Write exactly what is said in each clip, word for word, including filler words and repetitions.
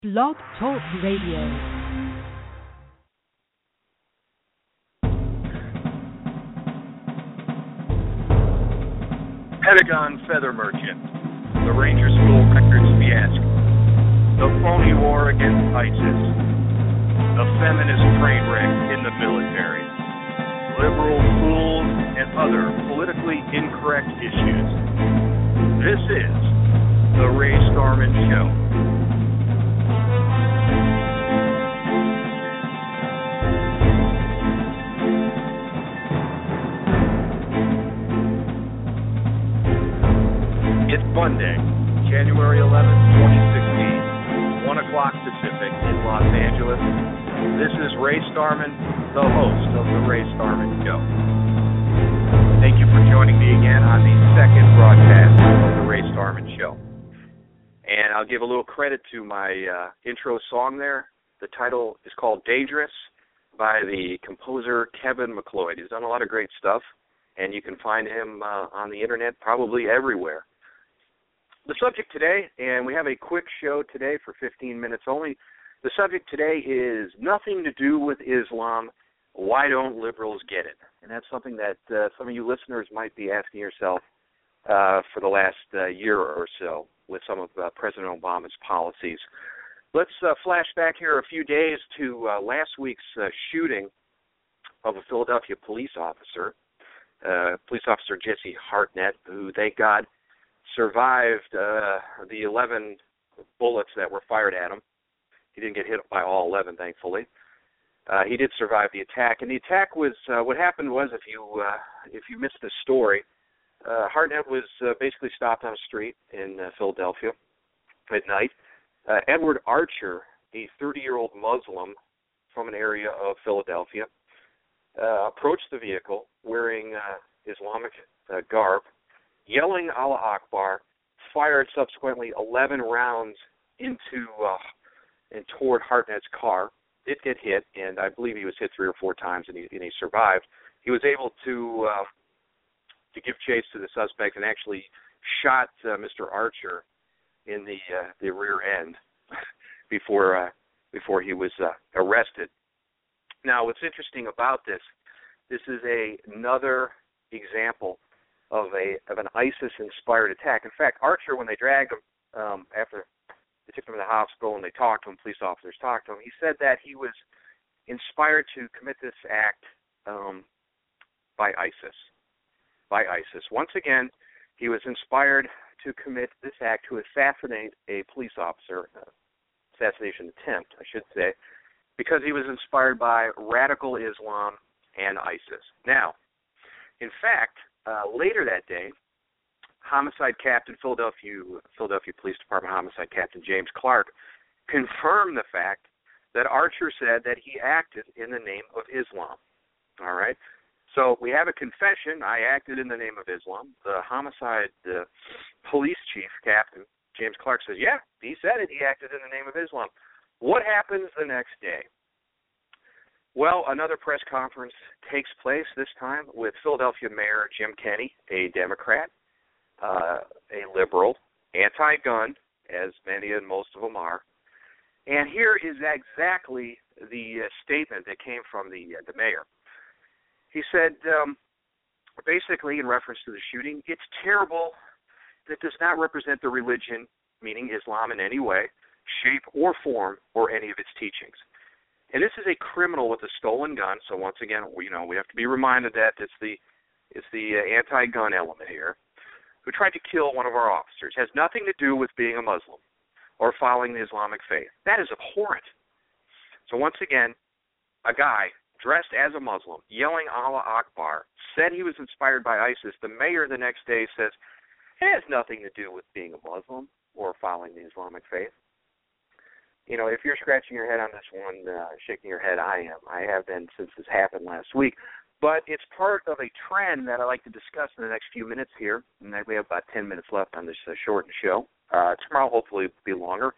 Blog Talk Radio. Pentagon Feather Merchant, the Ranger School Records fiasco, the phony war against ISIS, the feminist train wreck in the military, liberal fools, and other politically incorrect issues. This is The Ray Starman Show. It's Monday, January eleventh, twenty sixteen, one o'clock Pacific in Los Angeles. This is Ray Starman, the host of The Ray Starman Show. Thank you for joining me again on the second broadcast of The Ray Starman Show. And I'll give a little credit to my uh, intro song there. The title is called Dangerous by the composer Kevin MacLeod. He's done a lot of great stuff, and you can find him uh, on the internet probably everywhere. The subject today, and we have a quick show today for fifteen minutes only. The subject today is nothing to do with Islam. Why don't liberals get it? And that's something that uh, some of you listeners might be asking yourself uh, for the last uh, year or so with some of uh, President Obama's policies. Let's uh, flash back here a few days to uh, last week's uh, shooting of a Philadelphia police officer, uh, police officer Jesse Hartnett, who, thank God, survived uh, the eleven bullets that were fired at him. He didn't get hit by all eleven, thankfully. Uh, he did survive the attack, and the attack was uh, what happened was, if you uh, if you missed the story, uh, Hartnett was uh, basically stopped on a street in uh, Philadelphia at night. Uh, Edward Archer, a thirty-year-old Muslim from an area of Philadelphia, uh, approached the vehicle wearing uh, Islamic uh, garb, yelling Allah Akbar, fired subsequently eleven rounds into uh, and toward Hartnett's car. Did get hit, and I believe he was hit three or four times, and he, and he survived. He was able to uh, to give chase to the suspect and actually shot uh, Mister Archer in the uh, the rear end before uh, before he was uh, arrested. Now, what's interesting about this? This is a, another example of a of an ISIS-inspired attack. In fact, Archer, when they dragged him um, after they took him to the hospital and they talked to him, police officers talked to him, he said that he was inspired to commit this act um, by ISIS. By ISIS. Once again, he was inspired to commit this act to assassinate a police officer, uh, assassination attempt, I should say, because he was inspired by radical Islam and ISIS. Now, in fact, Uh, later that day, homicide captain, Philadelphia, Philadelphia Police Department homicide captain James Clark confirmed the fact that Archer said that he acted in the name of Islam. All right? So we have a confession, I acted in the name of Islam. The homicide uh, police chief, captain, James Clark, says, yeah, he said it, he acted in the name of Islam. What happens the next day? Well, another press conference takes place, this time with Philadelphia Mayor Jim Kenney, a Democrat, uh, a liberal, anti-gun, as many and most of them are. And here is exactly the uh, statement that came from the, uh, the mayor. He said, um, basically in reference to the shooting, it's terrible that does not represent the religion, meaning Islam in any way, shape, or form, or any of its teachings. And this is a criminal with a stolen gun. So once again, we, you know, we have to be reminded that it's the it's the uh, anti-gun element here, who tried to kill one of our officers. Has nothing to do with being a Muslim or following the Islamic faith. That is abhorrent. So once again, a guy dressed as a Muslim, yelling Allah Akbar, said he was inspired by ISIS. The mayor the next day says it has nothing to do with being a Muslim or following the Islamic faith. You know, if you're scratching your head on this one, uh, shaking your head, I am. I have been since this happened last week. But it's part of a trend that I'd like to discuss in the next few minutes here. And we have about ten minutes left on this uh, shortened show. Uh, tomorrow, hopefully, will be longer.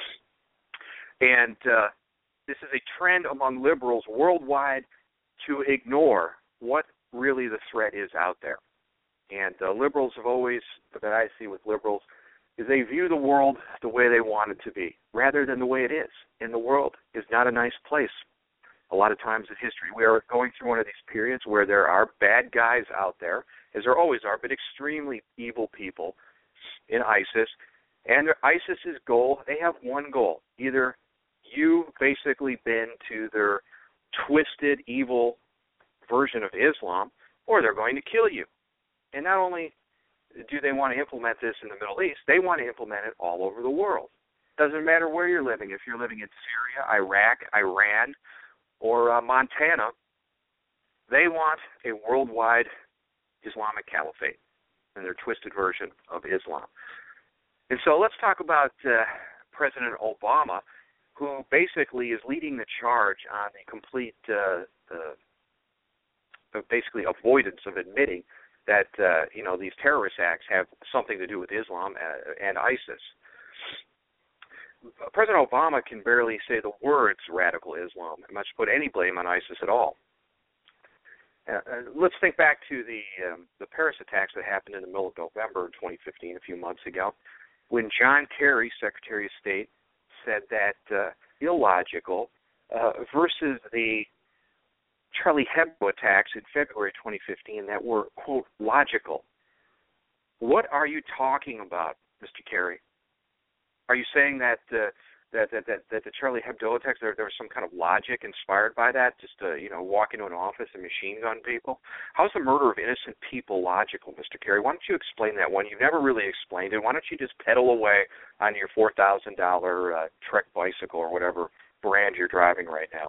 And uh, this is a trend among liberals worldwide to ignore what really the threat is out there. And uh, liberals have always, that I see with liberals, is they view the world the way they want it to be, rather than the way it is. And the world is not a nice place. A lot of times in history, we are going through one of these periods where there are bad guys out there, as there always are, but extremely evil people in ISIS. And ISIS's goal, they have one goal. Either you basically bend to their twisted, evil version of Islam, or they're going to kill you. And not only do they want to implement this in the Middle East, they want to implement it all over the world. Doesn't matter where you're living. If you're living in Syria, Iraq, Iran, or uh, Montana, they want a worldwide Islamic caliphate and their twisted version of Islam. And so let's talk about uh, President Obama, who basically is leading the charge on the complete, uh, uh, basically avoidance of admitting that uh, you know these terrorist acts have something to do with Islam and ISIS. President Obama can barely say the words radical Islam, much put any blame on ISIS at all. Uh, let's think back to the um, the Paris attacks that happened in the middle of November twenty fifteen, a few months ago, when John Kerry, Secretary of State, said that uh, illogical uh, versus the Charlie Hebdo attacks in February twenty fifteen that were, quote, logical. What are you talking about, Mister Kerry? Are you saying that uh, that, that that that the Charlie Hebdo attacks, there, there was some kind of logic inspired by that, just to, you know, walk into an office and machine gun people? How's the murder of innocent people logical, Mister Kerry? Why don't you explain that one? You've never really explained it. Why don't you just pedal away on your four thousand dollars uh, Trek bicycle or whatever brand you're driving right now?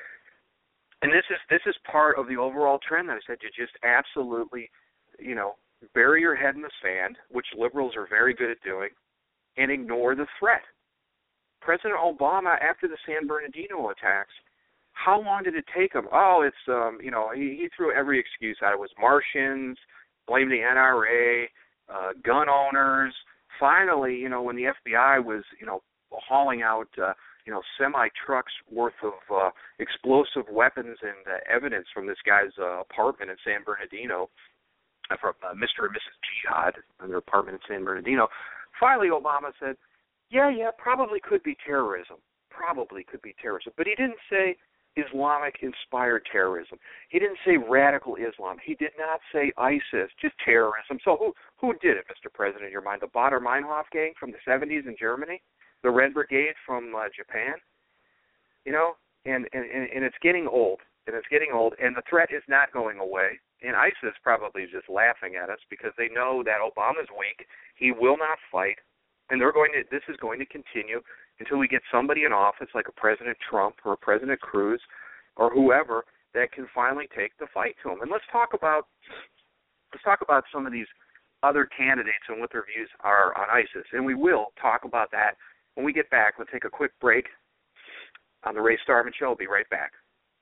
And this is this is part of the overall trend that I said, to just absolutely, you know, bury your head in the sand, which liberals are very good at doing, and ignore the threat. President Obama, after the San Bernardino attacks, how long did it take him? Oh, it's, um, you know, he, he threw every excuse out. It was Martians, blamed the N R A, uh, gun owners. Finally, you know, when the F B I was, you know, hauling out, uh, you know, semi-trucks worth of uh, explosive weapons and uh, evidence from this guy's uh, apartment in San Bernardino, uh, from uh, Mister and Missus Jihad in their apartment in San Bernardino, finally Obama said, yeah, yeah, probably could be terrorism. Probably could be terrorism. But he didn't say Islamic-inspired terrorism. He didn't say radical Islam. He did not say ISIS, just terrorism. So who who did it, Mister President, in your mind? The Baader-Meinhof gang from the seventies in Germany? The Red Brigade from uh, Japan? You know, and, and, and it's getting old. And it's getting old, and the threat is not going away. And ISIS probably is just laughing at us because they know that Obama's weak. He will not fight. And they're going to. This is going to continue until we get somebody in office like a President Trump or a President Cruz or whoever that can finally take the fight to him. And let's talk about let's talk about some of these other candidates and what their views are on ISIS. And we will talk about that when we get back. We'll take a quick break on the Ray Starman Show. We'll be right back.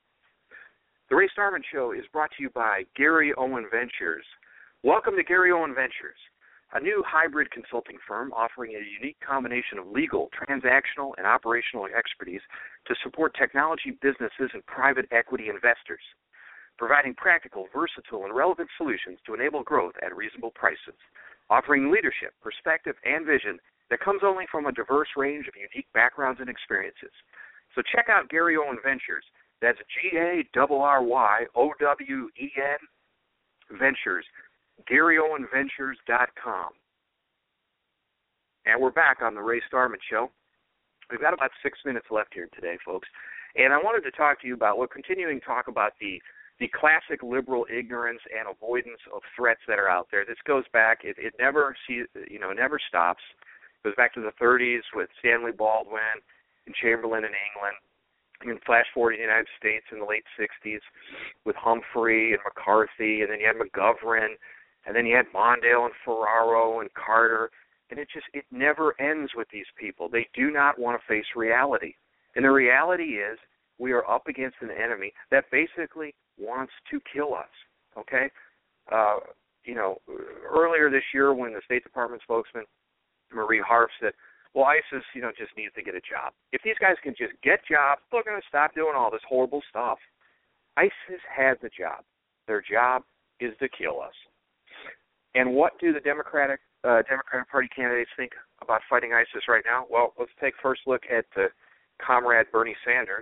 The Ray Starman Show is brought to you by Gary Owen Ventures. Welcome to Gary Owen Ventures, a new hybrid consulting firm offering a unique combination of legal, transactional, and operational expertise to support technology businesses and private equity investors, providing practical, versatile, and relevant solutions to enable growth at reasonable prices, offering leadership, perspective, and vision that comes only from a diverse range of unique backgrounds and experiences. So check out Gary Owen Ventures. That's G A R R Y O W E N Ventures. Gary Owen Ventures dot com. And we're back on the Ray Starman Show. We've got about six minutes left here today, folks. And I wanted to talk to you about, we're continuing to talk about the, the classic liberal ignorance and avoidance of threats that are out there. This goes back, it, it never see, you know, never stops. It goes back to the thirties with Stanley Baldwin and Chamberlain in England. And flash forward to the United States in the late sixties with Humphrey and McCarthy, and then you had McGovern, and then you had Mondale and Ferraro and Carter, and it just, it never ends with these people. They do not want to face reality. And the reality is we are up against an enemy that basically wants to kill us, okay? Uh, you know, earlier this year when the State Department spokesman, Marie Harf, said, well, ISIS, you know, just needs to get a job. If these guys can just get jobs, they're going to stop doing all this horrible stuff. ISIS has a job. Their job is to kill us. And what do the Democratic uh, Democratic Party candidates think about fighting ISIS right now? Well, let's take first look at uh, Comrade Bernie Sanders.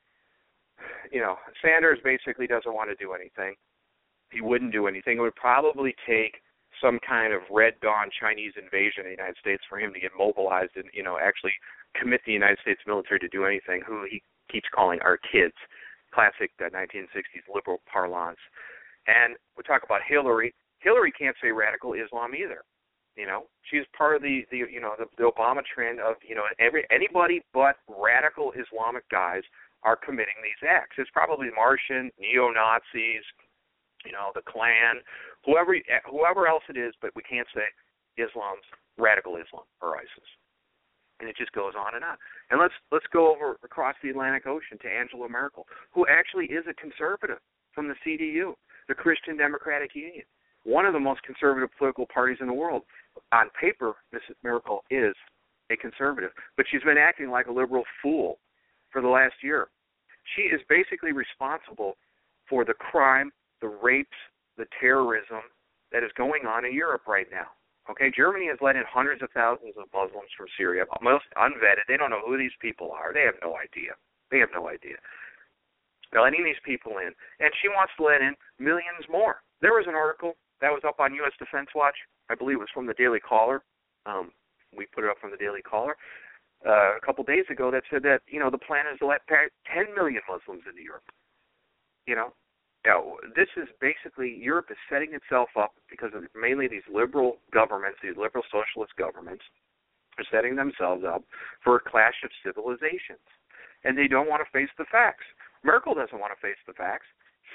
You know, Sanders basically doesn't want to do anything. He wouldn't do anything. It would probably take some kind of Red Dawn Chinese invasion of the United States for him to get mobilized and, you know, actually commit the United States military to do anything, who he keeps calling our kids, classic uh, nineteen sixties liberal parlance. And we talk about Hillary. Hillary can't say radical Islam either. You know, she's part of the, the you know, the, the Obama trend of, you know, every anybody but radical Islamic guys are committing these acts. It's probably Martian, neo-Nazis, you know, the Klan, whoever whoever else it is, but we can't say Islam's radical Islam or ISIS. And it just goes on and on. And let's let's go over across the Atlantic Ocean to Angela Merkel, who actually is a conservative from the C D U, the Christian Democratic Union, one of the most conservative political parties in the world. On paper, Missus Merkel is a conservative, but she's been acting like a liberal fool for the last year. She is basically responsible for the crime, the rapes, the terrorism that is going on in Europe right now. Okay, Germany has let in hundreds of thousands of Muslims from Syria, most unvetted. They don't know who these people are. They have no idea. They have no idea. They're letting these people in, and she wants to let in millions more. There was an article that was up on U S Defense Watch. I believe it was from the Daily Caller. Um, we put it up from the Daily Caller uh, a couple days ago that said that, you know, the plan is to let ten million Muslims into Europe. You know, now, this is basically, Europe is setting itself up because of mainly these liberal governments, these liberal socialist governments, are setting themselves up for a clash of civilizations. And they don't want to face the facts. Merkel doesn't want to face the facts.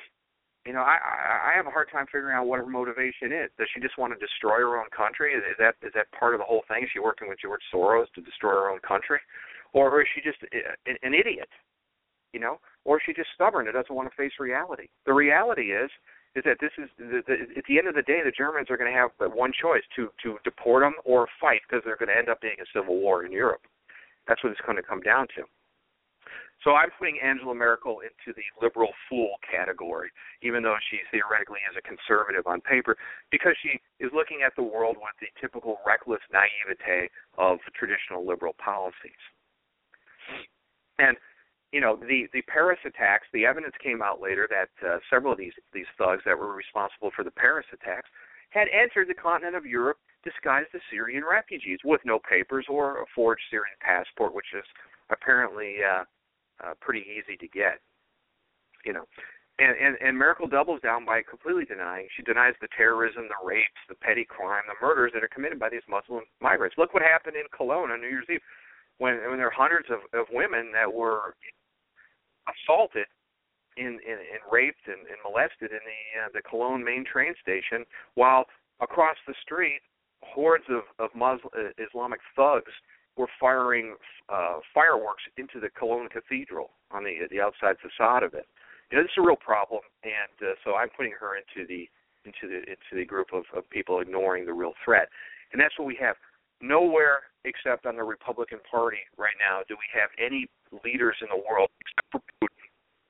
You know, I, I, I have a hard time figuring out what her motivation is. Does she just want to destroy her own country? Is that is that part of the whole thing? Is she working with George Soros to destroy her own country? Or is she just an, an idiot? You know, or is she just stubborn and doesn't want to face reality? The reality is, is that this is the, the, at the end of the day, the Germans are going to have one choice: to to deport them or fight, because they're going to end up being a civil war in Europe. That's what it's going to come down to. So I'm putting Angela Merkel into the liberal fool category, even though she theoretically is a conservative on paper, because she is looking at the world with the typical reckless naivete of traditional liberal policies. And you know, the, the Paris attacks, the evidence came out later that uh, several of these, these thugs that were responsible for the Paris attacks had entered the continent of Europe disguised as Syrian refugees with no papers or a forged Syrian passport, which is apparently uh, uh, pretty easy to get. You know, and, and, and Merkel doubles down by completely denying. She denies the terrorism, the rapes, the petty crime, the murders that are committed by these Muslim migrants. Look what happened in Cologne on New Year's Eve, when, when there are hundreds of, of women that were assaulted and, and, and raped and, and molested in the uh, the Cologne main train station, while across the street, hordes of, of Muslim, uh, Islamic thugs were firing uh, fireworks into the Cologne Cathedral on the the outside facade of it. You know, this is a real problem, and uh, so I'm putting her into the into the into the group of, of people ignoring the real threat, and that's what we have. Nowhere except on the Republican Party right now do we have any leaders in the world except for Putin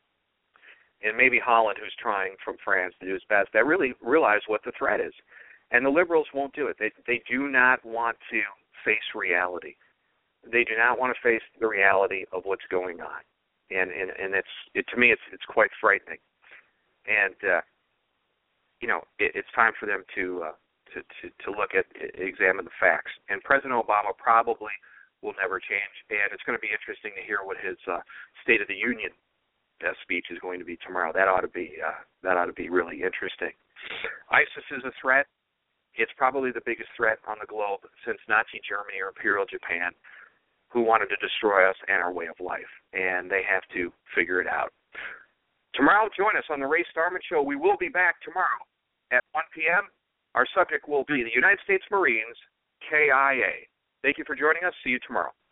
and maybe Holland, who's trying from France to do his best, that really realize what the threat is. And the liberals won't do it. They they do not want to face reality. They do not want to face the reality of what's going on. And and, and it's it, to me it's it's quite frightening. And uh, you know, it, it's time for them to uh, To, to, to look at, examine the facts. And President Obama probably will never change, and it's going to be interesting to hear what his uh, State of the Union uh, speech is going to be tomorrow. That ought to be uh, that ought to be really interesting. ISIS is a threat. It's probably the biggest threat on the globe since Nazi Germany or Imperial Japan, who wanted to destroy us and our way of life, and they have to figure it out. Tomorrow, join us on the Ray Starman Show. We will be back tomorrow at one p.m. Our subject will be the United States Marines, K I A. Thank you for joining us. See you tomorrow.